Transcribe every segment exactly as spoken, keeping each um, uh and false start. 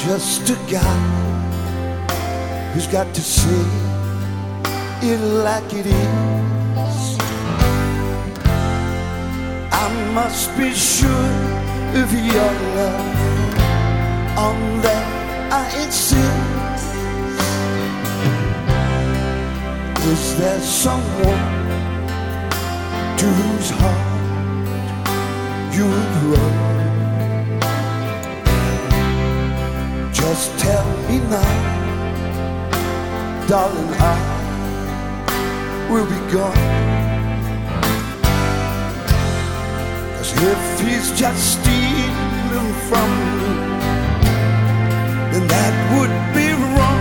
just a guy who's got to say it like it is. I must be sure of your love, on that I insist. Is there someone to whose heart you would run? Just tell me now, darling, I will be gone. 'Cause if he's just stealing from me, then that would be wrong.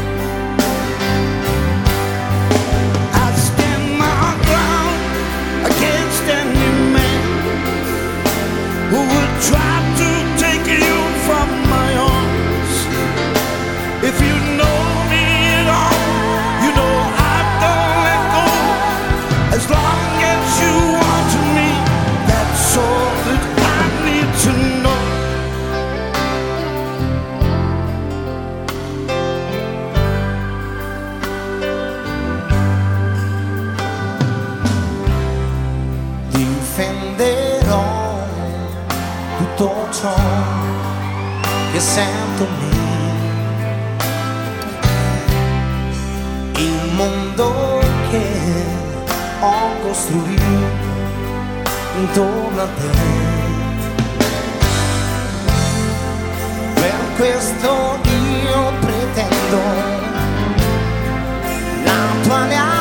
I stand my ground against any man who would try to take you from my arms. If you know me at all, you know I don't let go. As long as you want me, that's all that I need to know. Difenderò tutto ciò che sento me, il mondo che ho costruito intorno a te. Per questo io pretendo la tua lealtà.